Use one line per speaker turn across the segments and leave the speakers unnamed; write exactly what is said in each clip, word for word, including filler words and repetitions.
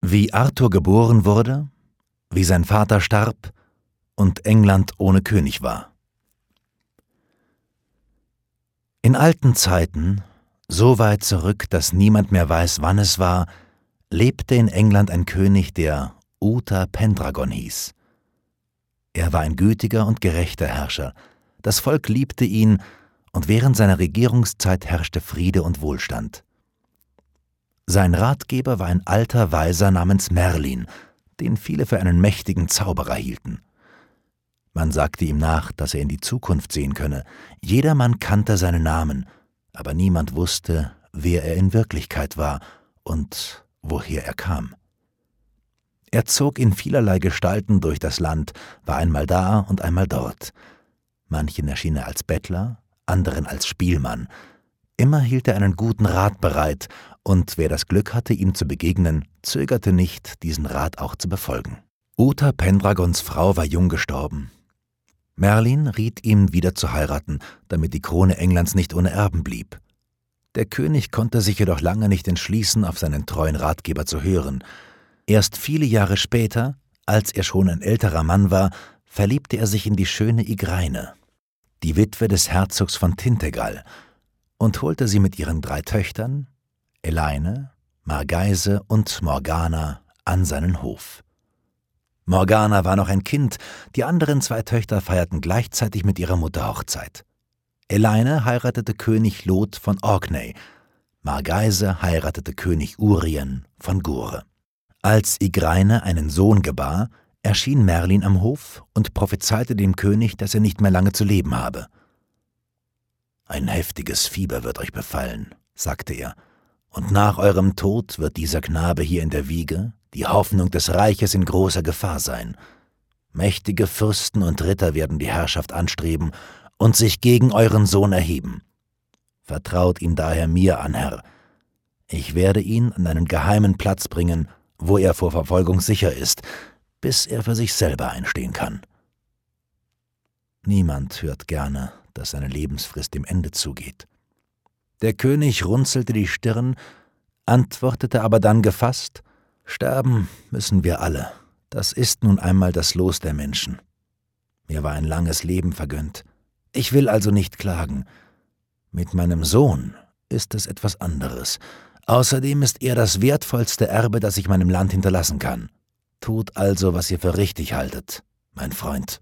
Wie Arthur geboren wurde, wie sein Vater starb und England ohne König war. In alten Zeiten, so weit zurück, dass niemand mehr weiß, wann es war, lebte in England ein König, der Uther Pendragon hieß. Er war ein gütiger und gerechter Herrscher, das Volk liebte ihn, und während seiner Regierungszeit herrschte Friede und Wohlstand. Sein Ratgeber war ein alter Weiser namens Merlin, den viele für einen mächtigen Zauberer hielten. Man sagte ihm nach, dass er in die Zukunft sehen könne. Jedermann kannte seinen Namen, aber niemand wusste, wer er in Wirklichkeit war und woher er kam. Er zog in vielerlei Gestalten durch das Land, war einmal da und einmal dort. Manchen erschien er als Bettler, anderen als Spielmann. Immer hielt er einen guten Rat bereit, und wer das Glück hatte, ihm zu begegnen, zögerte nicht, diesen Rat auch zu befolgen. Uther Pendragons Frau war jung gestorben. Merlin riet ihm, wieder zu heiraten, damit die Krone Englands nicht ohne Erben blieb. Der König konnte sich jedoch lange nicht entschließen, auf seinen treuen Ratgeber zu hören. Erst viele Jahre später, als er schon ein älterer Mann war, verliebte er sich in die schöne Igraine, die Witwe des Herzogs von Tintagel, und holte sie mit ihren drei Töchtern, Elaine, Margeise und Morgana, an seinen Hof. Morgana war noch ein Kind, die anderen zwei Töchter feierten gleichzeitig mit ihrer Mutter Hochzeit. Elaine heiratete König Lot von Orkney, Margeise heiratete König Urien von Gore. Als Igraine einen Sohn gebar, erschien Merlin am Hof und prophezeite dem König, dass er nicht mehr lange zu leben habe. »Ein heftiges Fieber wird euch befallen«, sagte er, »und nach eurem Tod wird dieser Knabe hier in der Wiege, die Hoffnung des Reiches, in großer Gefahr sein. Mächtige Fürsten und Ritter werden die Herrschaft anstreben und sich gegen euren Sohn erheben. Vertraut ihn daher mir an, Herr. Ich werde ihn an einen geheimen Platz bringen, wo er vor Verfolgung sicher ist, bis er für sich selber einstehen kann.« Niemand hört gerne, dass seine Lebensfrist dem Ende zugeht. Der König runzelte die Stirn, antwortete aber dann gefasst: »Sterben müssen wir alle. Das ist nun einmal das Los der Menschen. Mir war ein langes Leben vergönnt. Ich will also nicht klagen. Mit meinem Sohn ist es etwas anderes. Außerdem ist er das wertvollste Erbe, das ich meinem Land hinterlassen kann. Tut also, was ihr für richtig haltet, mein Freund.«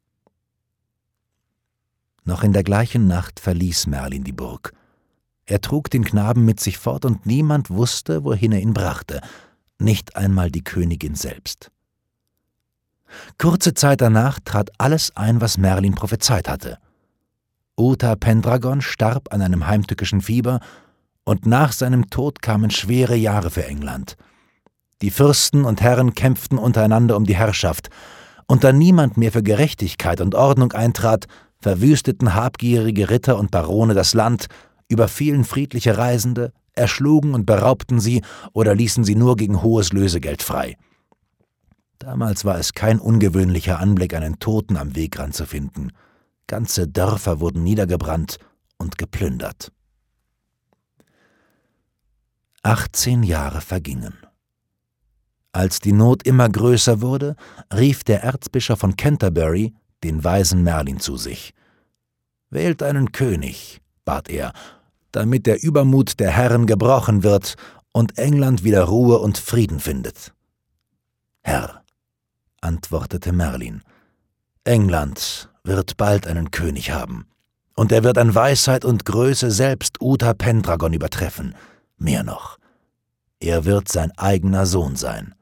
Noch in der gleichen Nacht verließ Merlin die Burg. Er trug den Knaben mit sich fort, und niemand wusste, wohin er ihn brachte, nicht einmal die Königin selbst. Kurze Zeit danach trat alles ein, was Merlin prophezeit hatte. Uther Pendragon starb an einem heimtückischen Fieber, und nach seinem Tod kamen schwere Jahre für England. Die Fürsten und Herren kämpften untereinander um die Herrschaft, und da niemand mehr für Gerechtigkeit und Ordnung eintrat, verwüsteten habgierige Ritter und Barone das Land, überfielen friedliche Reisende, erschlugen und beraubten sie oder ließen sie nur gegen hohes Lösegeld frei. Damals war es kein ungewöhnlicher Anblick, einen Toten am Wegrand zu finden. Ganze Dörfer wurden niedergebrannt und geplündert. Achtzehn Jahre vergingen. Als die Not immer größer wurde, rief der Erzbischof von Canterbury den weisen Merlin zu sich. »Wählt einen König«, bat er, »damit der Übermut der Herren gebrochen wird und England wieder Ruhe und Frieden findet.« »Herr«, antwortete Merlin, »England wird bald einen König haben, und er wird an Weisheit und Größe selbst Uther Pendragon übertreffen. Mehr noch, er wird sein eigener Sohn sein.«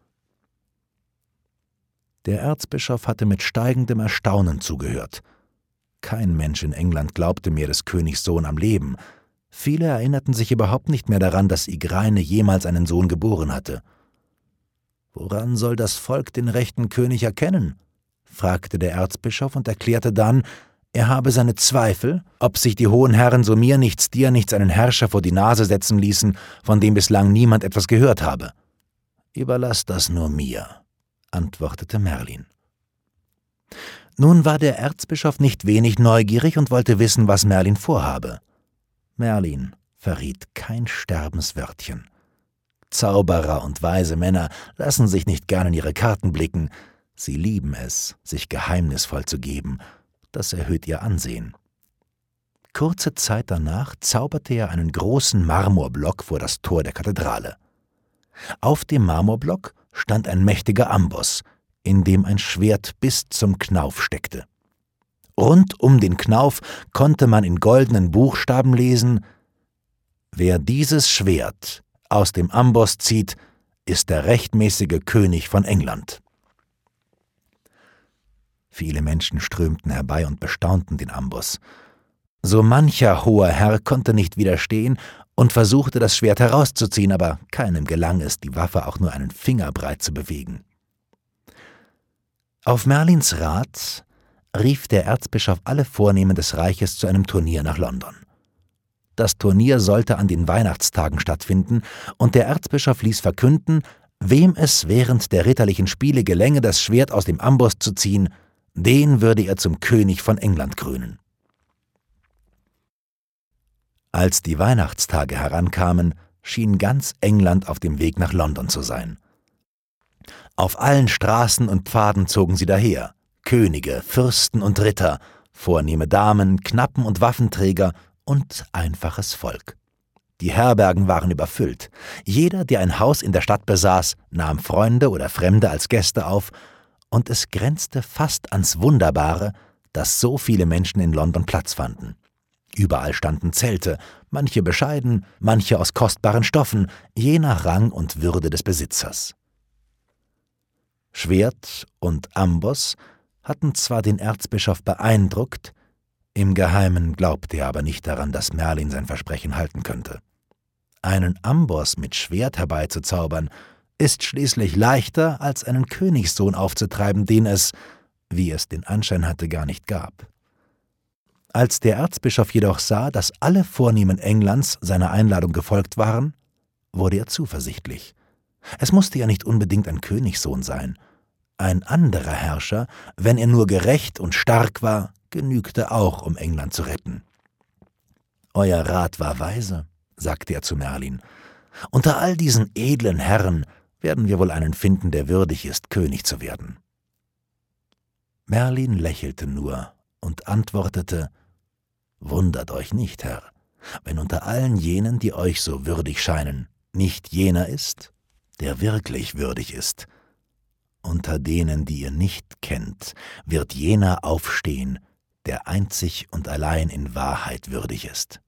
Der Erzbischof hatte mit steigendem Erstaunen zugehört. Kein Mensch in England glaubte mehr des Königs Sohn am Leben. Viele erinnerten sich überhaupt nicht mehr daran, dass Igraine jemals einen Sohn geboren hatte. »Woran soll das Volk den rechten König erkennen?« fragte der Erzbischof und erklärte dann, er habe seine Zweifel, ob sich die hohen Herren so mir nichts, dir nichts einen Herrscher vor die Nase setzen ließen, von dem bislang niemand etwas gehört habe. »Überlass das nur mir«, antwortete Merlin. Nun war der Erzbischof nicht wenig neugierig und wollte wissen, was Merlin vorhabe. Merlin verriet kein Sterbenswörtchen. Zauberer und weise Männer lassen sich nicht gern in ihre Karten blicken. Sie lieben es, sich geheimnisvoll zu geben. Das erhöht ihr Ansehen. Kurze Zeit danach zauberte er einen großen Marmorblock vor das Tor der Kathedrale. Auf dem Marmorblock stand ein mächtiger Amboss, in dem ein Schwert bis zum Knauf steckte. Rund um den Knauf konnte man in goldenen Buchstaben lesen: »Wer dieses Schwert aus dem Amboss zieht, ist der rechtmäßige König von England.« Viele Menschen strömten herbei und bestaunten den Amboss. So mancher hoher Herr konnte nicht widerstehen und versuchte, das Schwert herauszuziehen, aber keinem gelang es, die Waffe auch nur einen Finger breit zu bewegen. Auf Merlins Rat rief der Erzbischof alle Vornehmen des Reiches zu einem Turnier nach London. Das Turnier sollte an den Weihnachtstagen stattfinden, und der Erzbischof ließ verkünden, wem es während der ritterlichen Spiele gelänge, das Schwert aus dem Amboss zu ziehen, den würde er zum König von England krönen. Als die Weihnachtstage herankamen, schien ganz England auf dem Weg nach London zu sein. Auf allen Straßen und Pfaden zogen sie daher, Könige, Fürsten und Ritter, vornehme Damen, Knappen und Waffenträger und einfaches Volk. Die Herbergen waren überfüllt. Jeder, der ein Haus in der Stadt besaß, nahm Freunde oder Fremde als Gäste auf, und es grenzte fast ans Wunderbare, dass so viele Menschen in London Platz fanden. Überall standen Zelte, manche bescheiden, manche aus kostbaren Stoffen, je nach Rang und Würde des Besitzers. Schwert und Amboss hatten zwar den Erzbischof beeindruckt, im Geheimen glaubte er aber nicht daran, dass Merlin sein Versprechen halten könnte. Einen Amboss mit Schwert herbeizuzaubern, ist schließlich leichter, als einen Königssohn aufzutreiben, den es, wie es den Anschein hatte, gar nicht gab. Als der Erzbischof jedoch sah, dass alle Vornehmen Englands seiner Einladung gefolgt waren, wurde er zuversichtlich. Es musste ja nicht unbedingt ein Königssohn sein. Ein anderer Herrscher, wenn er nur gerecht und stark war, genügte auch, um England zu retten. »Euer Rat war weise«, sagte er zu Merlin. »Unter all diesen edlen Herren werden wir wohl einen finden, der würdig ist, König zu werden.« Merlin lächelte nur und antwortete: »Wundert euch nicht, Herr, wenn unter allen jenen, die euch so würdig scheinen, nicht jener ist, der wirklich würdig ist. Unter denen, die ihr nicht kennt, wird jener aufstehen, der einzig und allein in Wahrheit würdig ist.«